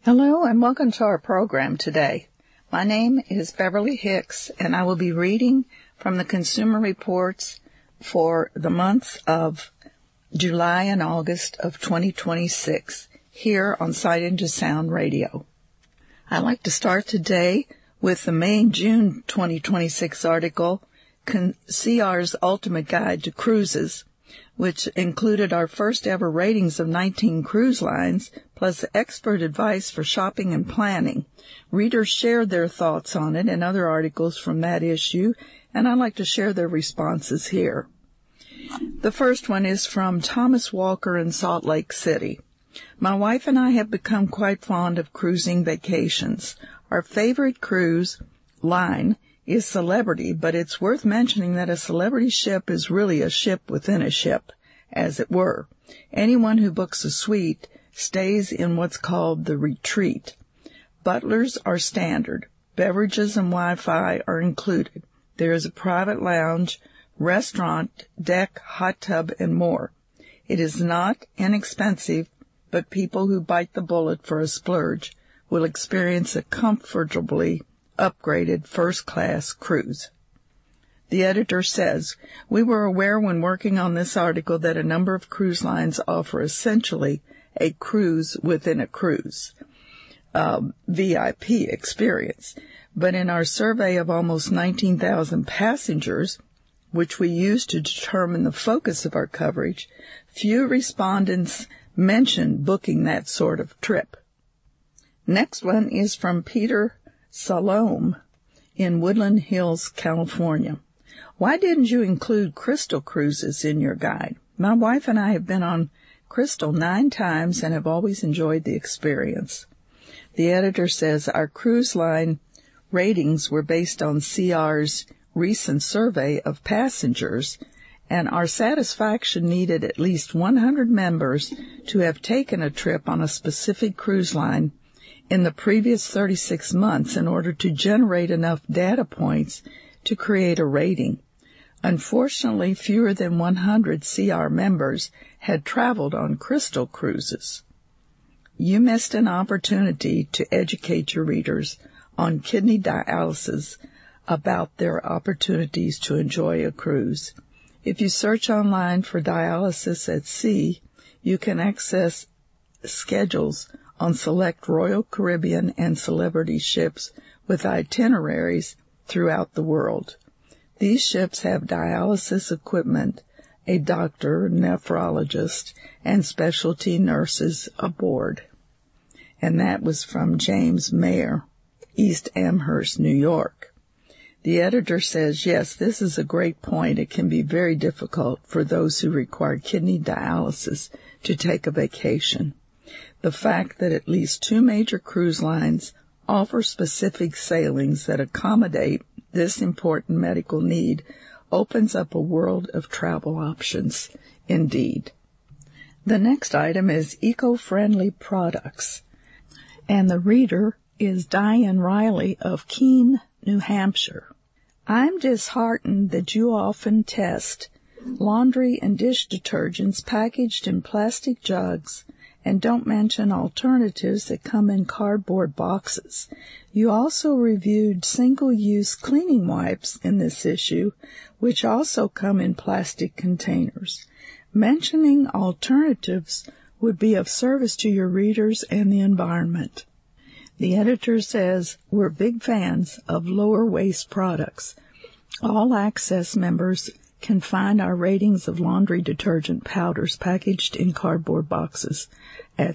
Hello and welcome to our program today. My name is Beverly Hicks and I will be reading from the Consumer Reports for the months of July and August of 2026 here on Sight Into Sound Radio. I'd like to start today with the May and June 2026 article, CR's Ultimate Guide to Cruises, which included our first ever ratings of 19 cruise lines, plus expert advice for shopping and planning. Readers shared their thoughts on it and other articles from that issue, and I'd like to share their responses here. The first one is from Thomas Walker in Salt Lake City. My wife and I have become quite fond of cruising vacations. Our favorite cruise line is Celebrity, but it's worth mentioning that a Celebrity ship is really a ship within a ship, as it were. Anyone who books a suite stays in what's called the retreat. Butlers are standard. Beverages and Wi-Fi are included. There is a private lounge, restaurant, deck, hot tub, and more. It is not inexpensive, but people who bite the bullet for a splurge will experience a comfortably upgraded first-class cruise. The editor says, we were aware when working on this article that a number of cruise lines offer essentially a cruise within a cruise, VIP experience. But in our survey of almost 19,000 passengers, which we used to determine the focus of our coverage, few respondents mentioned booking that sort of trip. Next one is from Peter Salome in Woodland Hills, California. Why didn't you include Crystal Cruises in your guide? My wife and I have been on Crystal 9 times and have always enjoyed the experience. The editor says our cruise line ratings were based on CR's recent survey of passengers, and our satisfaction needed at least 100 members to have taken a trip on a specific cruise line in the previous 36 months in order to generate enough data points to create a rating. Unfortunately, fewer than 100 CR members had traveled on Crystal Cruises. You missed an opportunity to educate your readers on kidney dialysis about their opportunities to enjoy a cruise. If you search online for dialysis at sea, you can access schedules on select Royal Caribbean and Celebrity ships with itineraries throughout the world. These ships have dialysis equipment, a doctor, nephrologist, and specialty nurses aboard. And that was from James Mayer, East Amherst, New York. The editor says, yes, this is a great point. It can be very difficult for those who require kidney dialysis to take a vacation. The fact that at least 2 major cruise lines offer specific sailings that accommodate this important medical need opens up a world of travel options, indeed. The next item is eco-friendly products, and the reader is Diane Riley of Keene, New Hampshire. I'm disheartened that you often test laundry and dish detergents packaged in plastic jugs and don't mention alternatives that come in cardboard boxes. You also reviewed single-use cleaning wipes in this issue, which also come in plastic containers. Mentioning alternatives would be of service to your readers and the environment. The editor says, we're big fans of lower waste products. All Access members can find our ratings of laundry detergent powders packaged in cardboard boxes at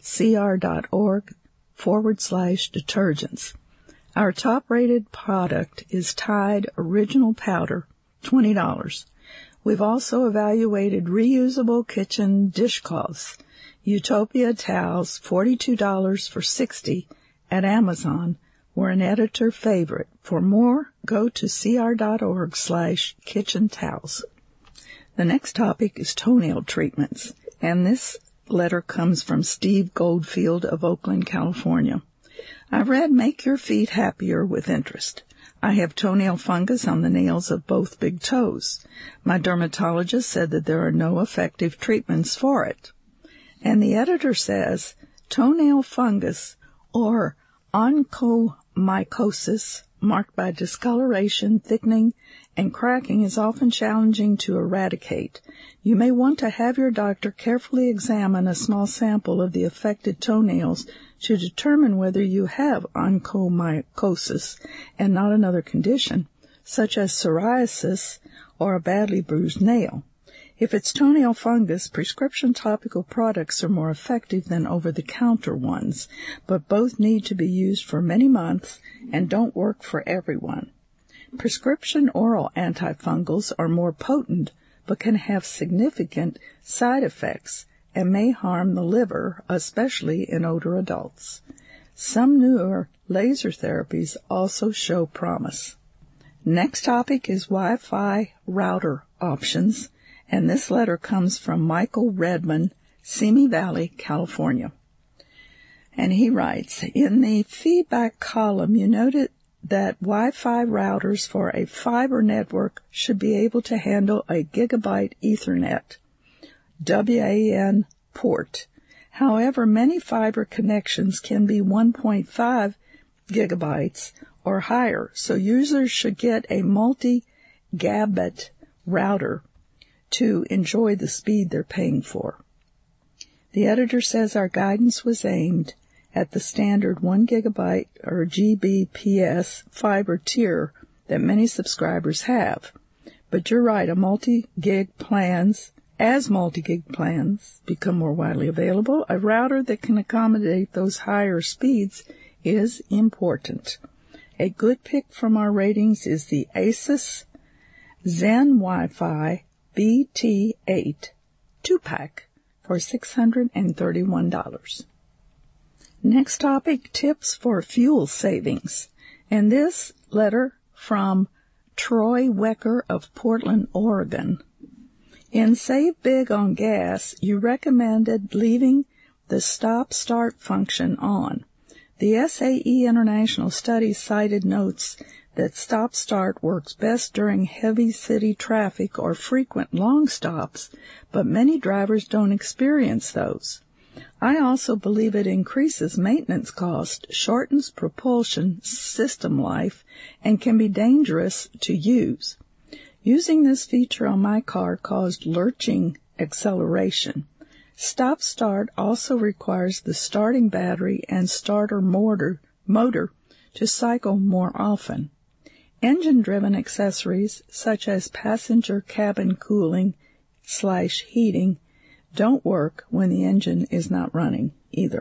cr.org/detergents. Our top-rated product is Tide Original Powder, $20. We've also evaluated reusable kitchen dishcloths, Utopia towels, $42 for $60 at Amazon, were an editor favorite. For more, go to cr.org/kitchen towels. The next topic is toenail treatments, and this letter comes from Steve Goldfield of Oakland, California. I read Make Your Feet Happier with interest. I have toenail fungus on the nails of both big toes. My dermatologist said that there are no effective treatments for it. And the editor says, toenail fungus or onychomycosis, marked by discoloration, thickening, and cracking, is often challenging to eradicate. You may want to have your doctor carefully examine a small sample of the affected toenails to determine whether you have onychomycosis and not another condition, such as psoriasis or a badly bruised nail. If it's toenail fungus, prescription topical products are more effective than over-the-counter ones, but both need to be used for many months and don't work for everyone. Prescription oral antifungals are more potent but can have significant side effects and may harm the liver, especially in older adults. Some newer laser therapies also show promise. Next topic is Wi-Fi router options, and this letter comes from Michael Redman, Simi Valley, California. And he writes, in the feedback column, you noted that Wi-Fi routers for a fiber network should be able to handle a gigabit Ethernet WAN port. However, many fiber connections can be 1.5 gigabytes or higher, so users should get a multi-gigabit router to enjoy the speed they're paying for. The editor says our guidance was aimed at the standard 1 gigabyte or Gbps fiber tier that many subscribers have. But you're right, as multi-gig plans become more widely available, a router that can accommodate those higher speeds is important. A good pick from our ratings is the Asus Zen Wi-Fi BT8 2-pack for $631. Next topic, tips for fuel savings. And this letter from Troy Wecker of Portland, Oregon. In Save Big on Gas, you recommended leaving the stop-start function on. The SAE International study cited notes that stop-start works best during heavy city traffic or frequent long stops, but many drivers don't experience those. I also believe it increases maintenance cost, shortens propulsion system life, and can be dangerous to use. Using this feature on my car caused lurching acceleration. Stop-start also requires the starting battery and starter motor to cycle more often. Engine-driven accessories, such as passenger cabin cooling/heating, don't work when the engine is not running either.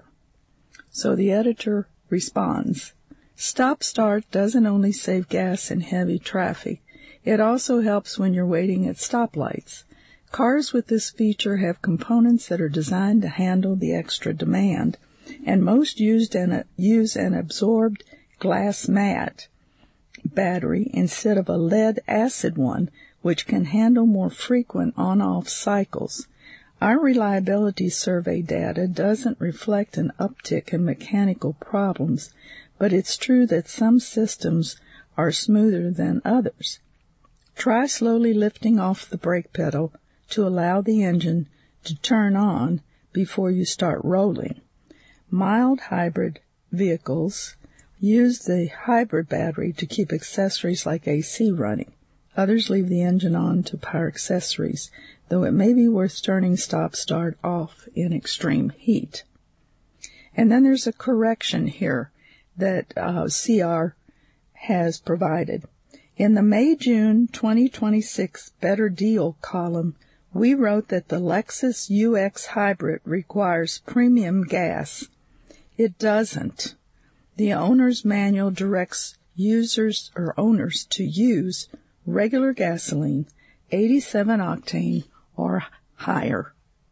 So the editor responds, stop-start doesn't only save gas in heavy traffic, it also helps when you're waiting at stoplights. Cars with this feature have components that are designed to handle the extra demand, and most use an absorbed glass mat battery instead of a lead-acid one, which can handle more frequent on-off cycles. Our reliability survey data doesn't reflect an uptick in mechanical problems, but it's true that some systems are smoother than others. Try slowly lifting off the brake pedal to allow the engine to turn on before you start rolling. Mild hybrid vehicles use the hybrid battery to keep accessories like AC running. Others leave the engine on to power accessories, though it may be worth turning stop-start off in extreme heat. And then there's a correction here that CR has provided. In the May-June 2026 Better Deal column, we wrote that the Lexus UX Hybrid requires premium gas. It doesn't. The owner's manual directs users or owners to use regular gasoline, 87 octane or higher.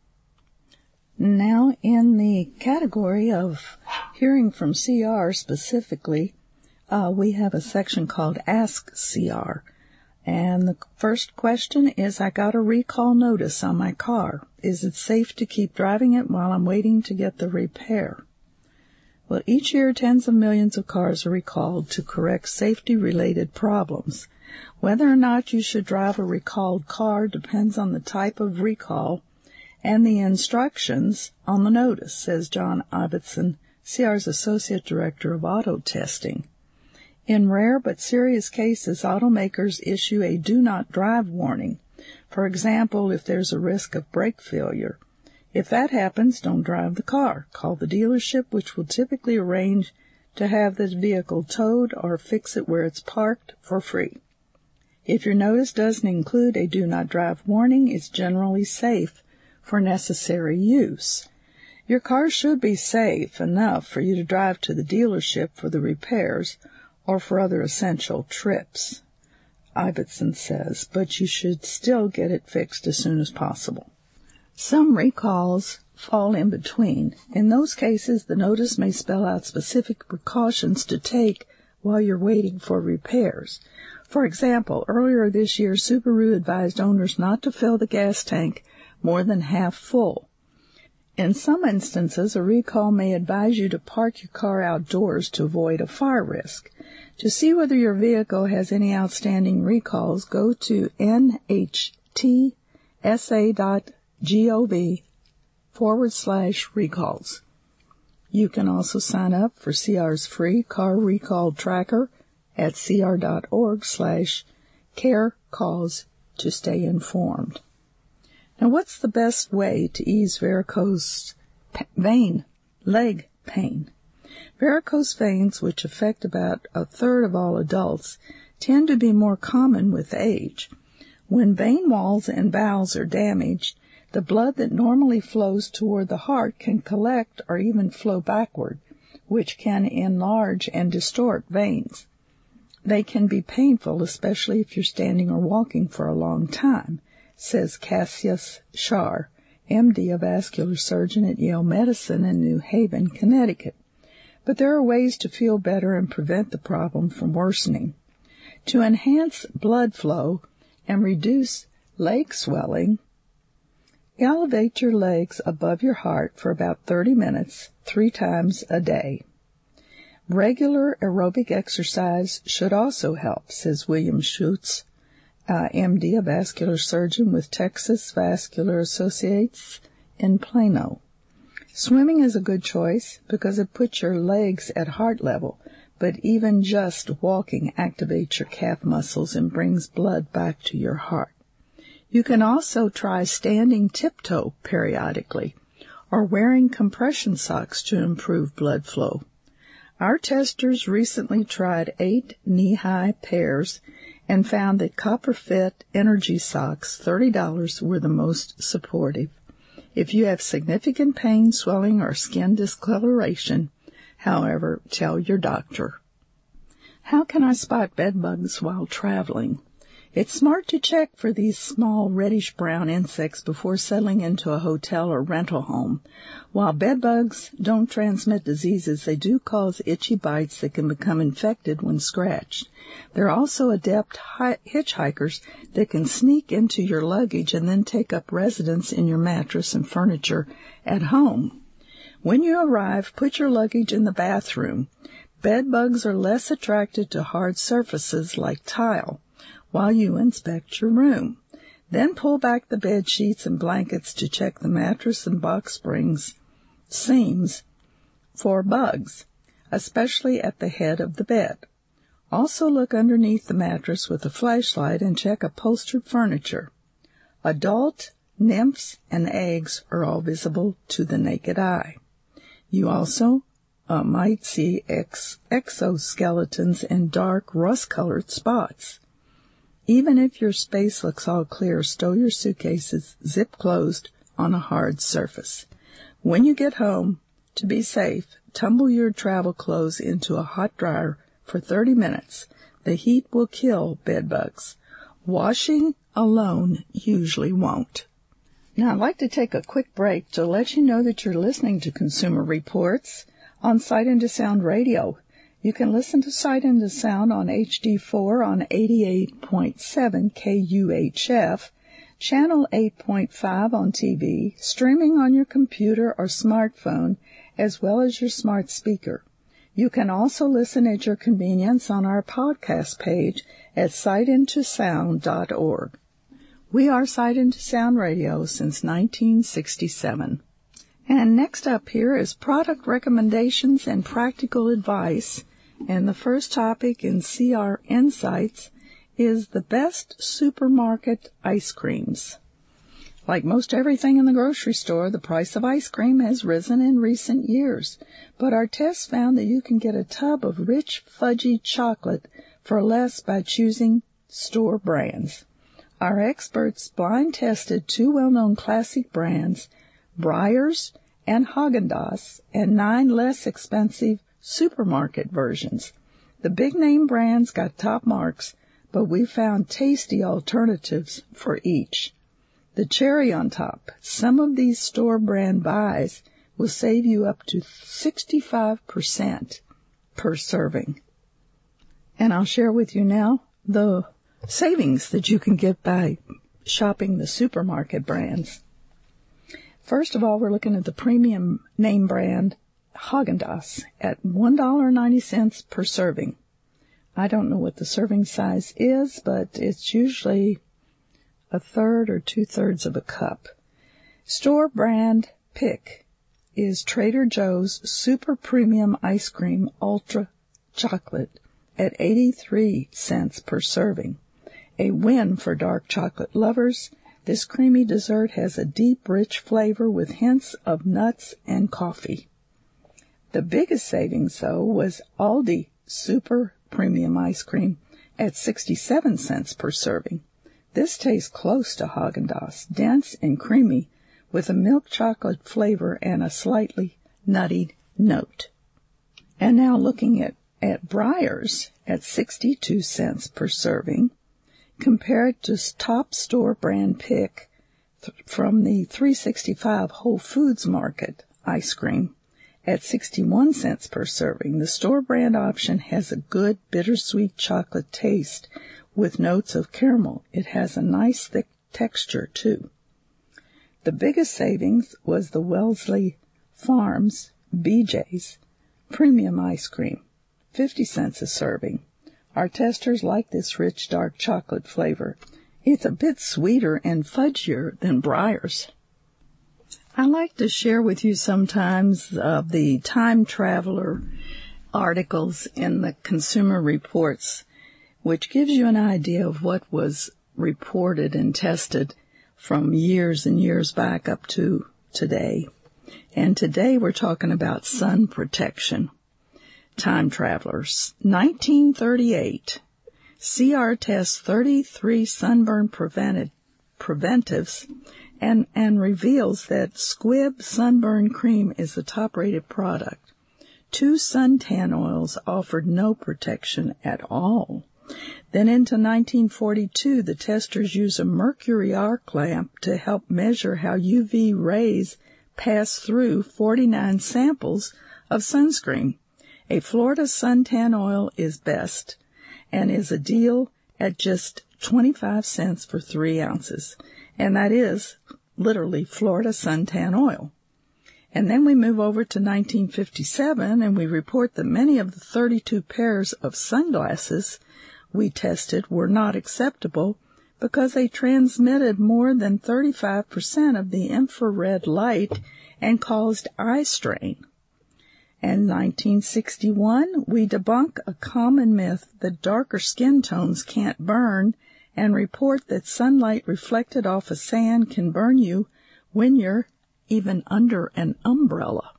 Now, in the category of hearing from CR specifically, we have a section called Ask CR. And the first question is, I got a recall notice on my car. Is it safe to keep driving it while I'm waiting to get the repair? Well, each year tens of millions of cars are recalled to correct safety-related problems. Whether or not you should drive a recalled car depends on the type of recall and the instructions on the notice, says John Ibbotson, CR's Associate Director of Auto Testing. In rare but serious cases, automakers issue a do not drive warning. For example, if there's a risk of brake failure. If that happens, don't drive the car. Call the dealership, which will typically arrange to have the vehicle towed or fix it where it's parked for free. If your notice doesn't include a do not drive warning, it's generally safe for necessary use. Your car should be safe enough for you to drive to the dealership for the repairs or for other essential trips, Ibbotson says, but you should still get it fixed as soon as possible. Some recalls fall in between. In those cases, the notice may spell out specific precautions to take while you're waiting for repairs. For example, earlier this year, Subaru advised owners not to fill the gas tank more than half full. In some instances, a recall may advise you to park your car outdoors to avoid a fire risk. To see whether your vehicle has any outstanding recalls, go to nhtsa.gov/recalls. You can also sign up for CR's free car recall tracker at cr.org/carecalls to stay informed. Now, what's the best way to ease varicose vein leg pain? Varicose veins, which affect about a third of all adults, tend to be more common with age. When vein walls and valves are damaged, the blood that normally flows toward the heart can collect or even flow backward, which can enlarge and distort veins. They can be painful, especially if you're standing or walking for a long time, says Cassius Shar, M.D., a vascular surgeon at Yale Medicine in New Haven, Connecticut. But there are ways to feel better and prevent the problem from worsening. To enhance blood flow and reduce leg swelling, elevate your legs above your heart for about 30 minutes, 3 times a day. Regular aerobic exercise should also help, says William Schutz, M.D., a vascular surgeon with Texas Vascular Associates in Plano. Swimming is a good choice because it puts your legs at heart level, but even just walking activates your calf muscles and brings blood back to your heart. You can also try standing tiptoe periodically or wearing compression socks to improve blood flow. Our testers recently tried 8 knee-high pairs and found that CopperFit Energy Socks, $30, were the most supportive. If you have significant pain, swelling, or skin discoloration, however, tell your doctor. How can I spot bed bugs while traveling? It's smart to check for these small reddish-brown insects before settling into a hotel or rental home. While bed bugs don't transmit diseases, they do cause itchy bites that can become infected when scratched. They're also adept hitchhikers that can sneak into your luggage and then take up residence in your mattress and furniture at home. When you arrive, put your luggage in the bathroom. Bed bugs are less attracted to hard surfaces like tile while you inspect your room. Then pull back the bed sheets and blankets to check the mattress and box springs seams for bugs, especially at the head of the bed. Also look underneath the mattress with a flashlight and check upholstered furniture. Adult nymphs and eggs are all visible to the naked eye. You also might see exoskeletons and dark rust-colored spots. Even if your space looks all clear, stow your suitcases zip closed on a hard surface. When you get home, to be safe, tumble your travel clothes into a hot dryer for 30 minutes. The heat will kill bed bugs. Washing alone usually won't. Now, I'd like to take a quick break to let you know that you're listening to Consumer Reports on Sight into Sound Radio. You can listen to Sight into Sound on HD4 on 88.7 KUHF, Channel 8.5 on TV, streaming on your computer or smartphone, as well as your smart speaker. You can also listen at your convenience on our podcast page at sightintosound.org. We are Sight into Sound Radio since 1967. And next up here is product recommendations and practical advice. And the first topic in CR Insights is the best supermarket ice creams. Like most everything in the grocery store, the price of ice cream has risen in recent years, but our tests found that you can get a tub of rich, fudgy chocolate for less by choosing store brands. Our experts blind tested two well-known classic brands, Breyers and Häagen-Dazs, and 9 less expensive supermarket versions. The big-name brands got top marks, but we found tasty alternatives for each. The cherry on top, some of these store brand buys will save you up to 65% per serving. And I'll share with you now the savings that you can get by shopping the supermarket brands. First of all, we're looking at the premium name brand Häagen-Dazs at $1.90 per serving. I don't know what the serving size is, but it's usually a third or 2/3 of a cup. Store brand pick is Trader Joe's Super Premium Ice Cream Ultra Chocolate at 83 cents per serving. A win for dark chocolate lovers. This creamy dessert has a deep, rich flavor with hints of nuts and coffee. The biggest savings, though, was Aldi Super Premium Ice Cream at 67 cents per serving. This tastes close to Häagen-Dazs, dense and creamy, with a milk chocolate flavor and a slightly nutty note. And now looking at Breyers at 62 cents per serving, compared to top store brand pick from the 365 Whole Foods Market ice cream at 61 cents per serving. The store brand option has a good bittersweet chocolate taste with notes of caramel. It has a nice thick texture too. The biggest savings was the Wellesley Farms BJ's Premium Ice Cream, 50 cents a serving. Our testers like this rich dark chocolate flavor. It's a bit sweeter and fudgier than Breyers. I like to share with you sometimes of the time traveler articles in the Consumer Reports, which gives you an idea of what was reported and tested from years and years back up to today. And today we're talking about sun protection. Time travelers. 1938. CR tests 33 sunburn preventives and reveals that Squibb Sunburn Cream is the top-rated product. 2 suntan oils offered no protection at all. Then into 1942, the testers use a mercury arc lamp to help measure how UV rays pass through 49 samples of sunscreen. A Florida suntan oil is best and is a deal at just 25 cents for 3 ounces. And that is literally Florida suntan oil. And then we move over to 1957, and we report that many of the 32 pairs of sunglasses we tested were not acceptable because they transmitted more than 35% of the infrared light and caused eye strain. And 1961, we debunk a common myth that darker skin tones can't burn and report that sunlight reflected off of sand can burn you when you're even under an umbrella.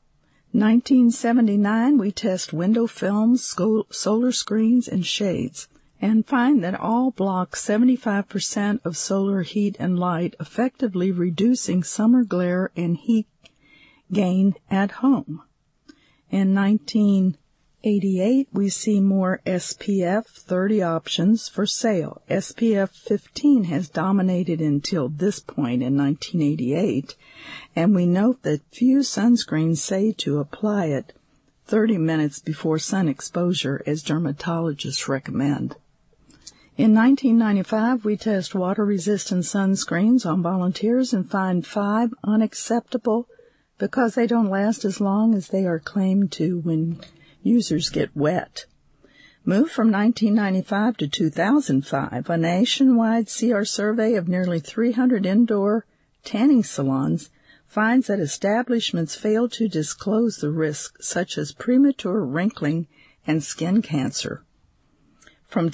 1979, we test window films, solar screens, and shades, and find that all block 75% of solar heat and light, effectively reducing summer glare and heat gain at home. In 1988, we see more SPF 30 options for sale. SPF 15 has dominated until this point in 1988, and we note that few sunscreens say to apply it 30 minutes before sun exposure, as dermatologists recommend. In 1995, we test water-resistant sunscreens on volunteers and find 5 unacceptable because they don't last as long as they are claimed to when users get wet. Move from 1995 to 2005, a nationwide CR survey of nearly 300 indoor tanning salons finds that establishments fail to disclose the risks such as premature wrinkling and skin cancer. From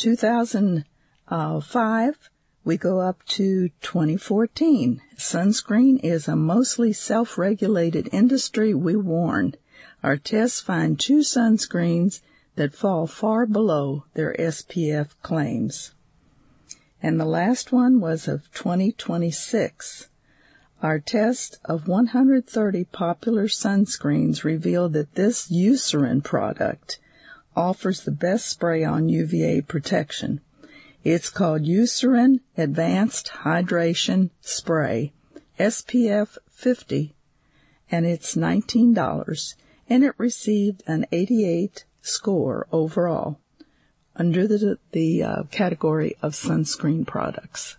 2005, we go up to 2014. Sunscreen is a mostly self-regulated industry, we warn. Our tests find 2 sunscreens that fall far below their SPF claims. And the last one was of 2026. Our test of 130 popular sunscreens revealed that this Eucerin product offers the best spray-on UVA protection. It's called Eucerin Advanced Hydration Spray, SPF 50, and it's $19, and it received an 88 score overall under the category of sunscreen products.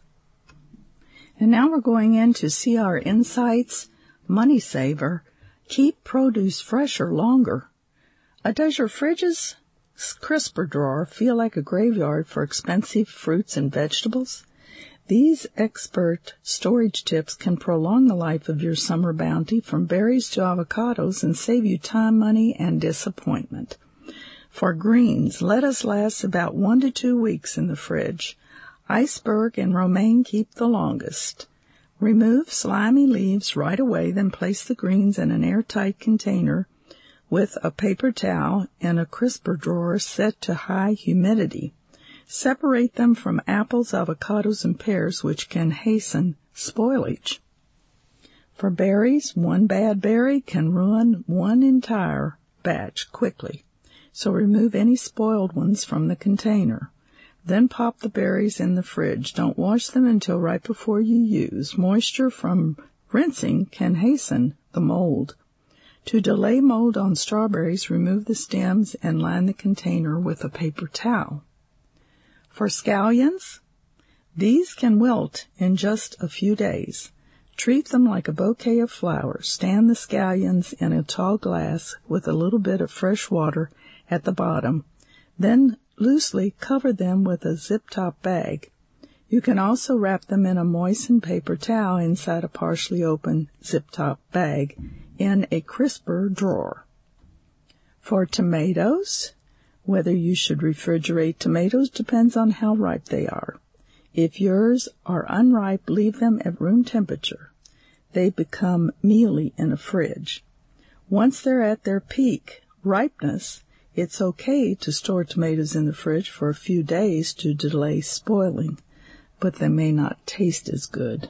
And now we're going in to see our insights. Money saver, keep produce fresher longer. Does your fridge's crisper drawer feel like a graveyard for expensive fruits and vegetables? These expert storage tips can prolong the life of your summer bounty from berries to avocados and save you time, money, and disappointment. For greens, lettuce lasts about 1 to 2 weeks in the fridge. Iceberg and romaine keep the longest. Remove slimy leaves right away, then place the greens in an airtight container with a paper towel in a crisper drawer set to high humidity. Separate them from apples, avocados, and pears, which can hasten spoilage. For berries, 1 bad berry can ruin 1 entire batch quickly. So remove any spoiled ones from the container. Then pop the berries in the fridge. Don't wash them until right before you use. Moisture from rinsing can hasten the mold. To delay mold on strawberries, remove the stems and line the container with a paper towel. For scallions, these can wilt in just a few days. Treat them like a bouquet of flowers. Stand the scallions in a tall glass with a little bit of fresh water at the bottom. Then loosely cover them with a zip-top bag. You can also wrap them in a moistened paper towel inside a partially open zip-top bag in a crisper drawer. For tomatoes, whether you should refrigerate tomatoes depends on how ripe they are. If yours are unripe, leave them at room temperature. They become mealy in a fridge. Once they're at their peak ripeness, it's okay to store tomatoes in the fridge for a few days to delay spoiling, but they may not taste as good.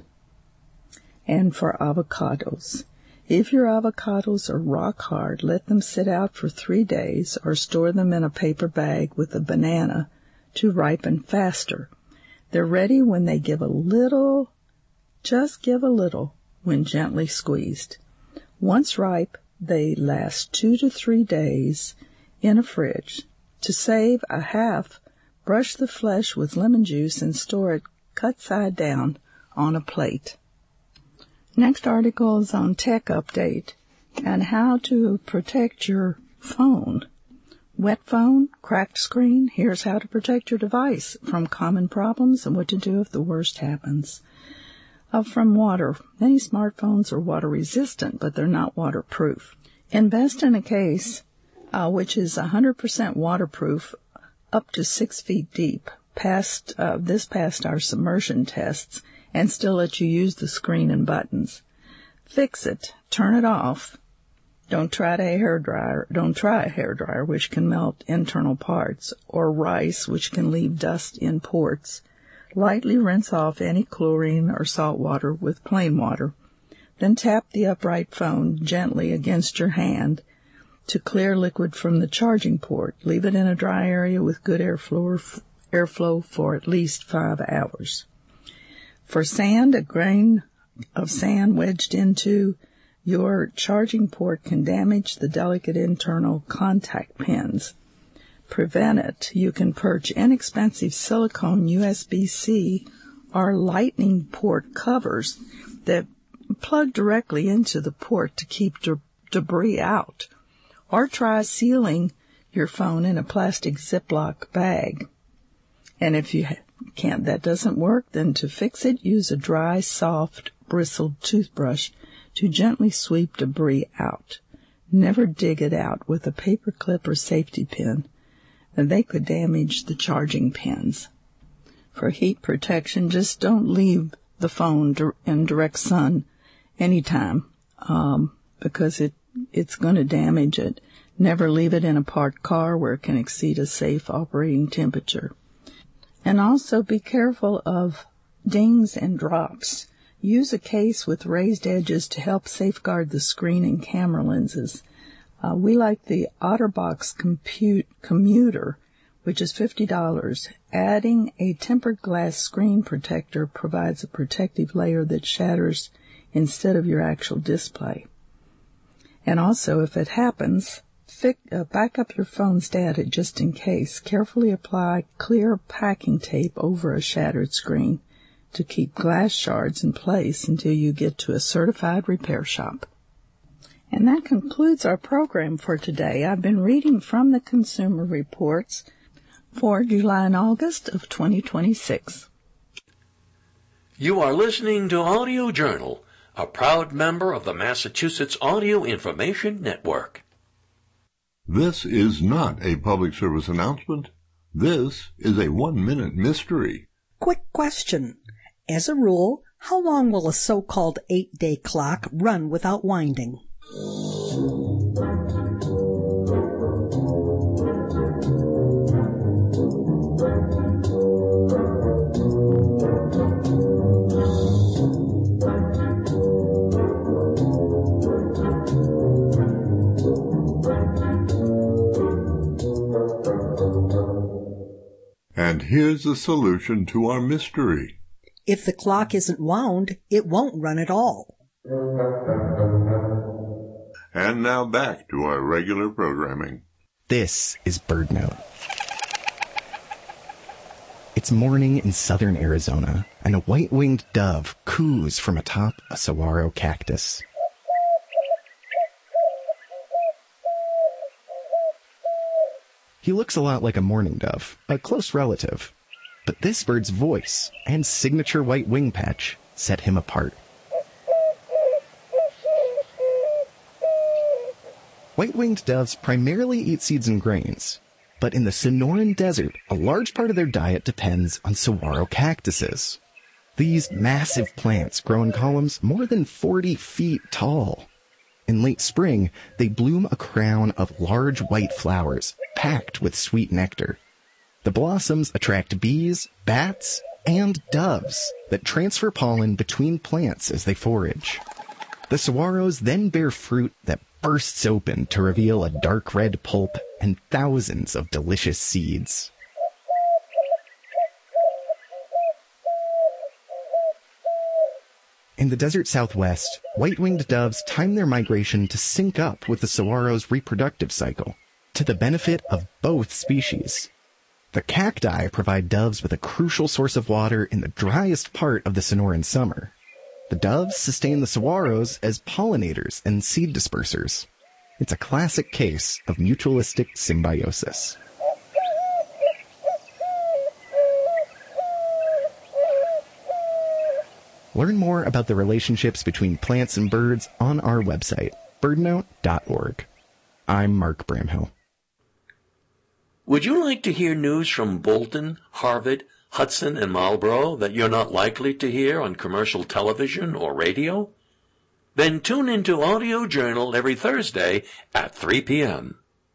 And for avocados, if your avocados are rock hard, let them sit out for 3 days or store them in a paper bag with a banana to ripen faster. They're ready when they give a little, just give a little, when gently squeezed. Once ripe, they last 2 to 3 days in a fridge. To save a half, brush the flesh with lemon juice and store it cut side down on a plate. Next article is on Tech Update and how to protect your phone. Wet phone, cracked screen, here's how to protect your device from common problems and what to do if the worst happens. From water, many smartphones are water resistant, but they're not waterproof. Invest in a case which is 100% waterproof up to 6 feet deep. This passed our submersion tests and still let you use the screen and buttons. Fix it. Turn it off. Don't try a hairdryer, which can melt internal parts, or rice, which can leave dust in ports. Lightly rinse off any chlorine or salt water with plain water. Then tap the upright phone gently against your hand to clear liquid from the charging port. Leave it in a dry area with good airflow for at least 5 hours. For sand, a grain of sand wedged into your charging port can damage the delicate internal contact pins. Prevent it. You can purchase inexpensive silicone USB-C or lightning port covers that plug directly into the port to keep debris out. Or try sealing your phone in a plastic Ziploc bag. And if that doesn't work, then to fix it, use a dry, soft, bristled toothbrush to gently sweep debris out. Never dig it out with a paper clip or safety pin, and they could damage the charging pins. For heat protection, just don't leave the phone in direct sun anytime, because it's going to damage it. Never leave it in a parked car where it can exceed a safe operating temperature. And also be careful of dings and drops. Use a case with raised edges to help safeguard the screen and camera lenses. We like the OtterBox Commuter, which is $50. Adding a tempered glass screen protector provides a protective layer that shatters instead of your actual display. And also, if it happens, back up your phone's data just in case. Carefully apply clear packing tape over a shattered screen to keep glass shards in place until you get to a certified repair shop. And that concludes our program for today. I've been reading from the Consumer Reports for July and August of 2026. You are listening to Audio Journal, a proud member of the Massachusetts Audio Information Network. This is not a public service announcement. This is a 1-minute mystery. Quick question. As a rule, how long will a so-called 8-day clock run without winding? And here's the solution to our mystery. If the clock isn't wound, it won't run at all. And now back to our regular programming. This is BirdNote. It's morning in southern Arizona, and a white-winged dove coos from atop a saguaro cactus. He looks a lot like a mourning dove, a close relative. But this bird's voice and signature white wing patch set him apart. White-winged doves primarily eat seeds and grains, but in the Sonoran Desert, a large part of their diet depends on saguaro cactuses. These massive plants grow in columns more than 40 feet tall. In late spring, they bloom a crown of large white flowers packed with sweet nectar. The blossoms attract bees, bats, and doves that transfer pollen between plants as they forage. The saguaros then bear fruit that bursts open to reveal a dark red pulp and thousands of delicious seeds. In the desert southwest, white-winged doves time their migration to sync up with the saguaro's reproductive cycle, to the benefit of both species. The cacti provide doves with a crucial source of water in the driest part of the Sonoran summer. The doves sustain the saguaros as pollinators and seed dispersers. It's a classic case of mutualistic symbiosis. Learn more about the relationships between plants and birds on our website, birdnote.org. I'm Mark Bramhill. Would you like to hear news from Bolton, Harvard, Hudson, and Marlborough that you're not likely to hear on commercial television or radio? Then tune into Audio Journal every Thursday at 3 p.m.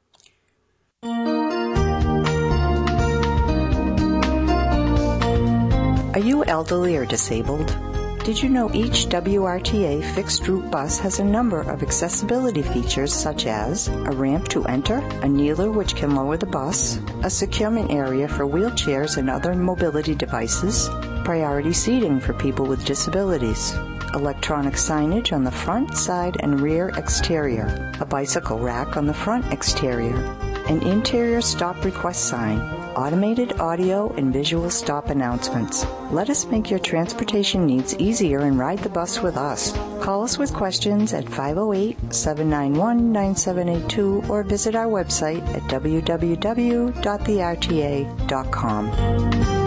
Are you elderly or disabled? Did you know each WRTA fixed-route bus has a number of accessibility features such as a ramp to enter, a kneeler which can lower the bus, a securement area for wheelchairs and other mobility devices, priority seating for people with disabilities, electronic signage on the front, side, and rear exterior, a bicycle rack on the front exterior, an interior stop request sign, automated audio and visual stop announcements. Let us make your transportation needs easier and ride the bus with us. Call us with questions at 508-791-9782 or visit our website at www.therta.com.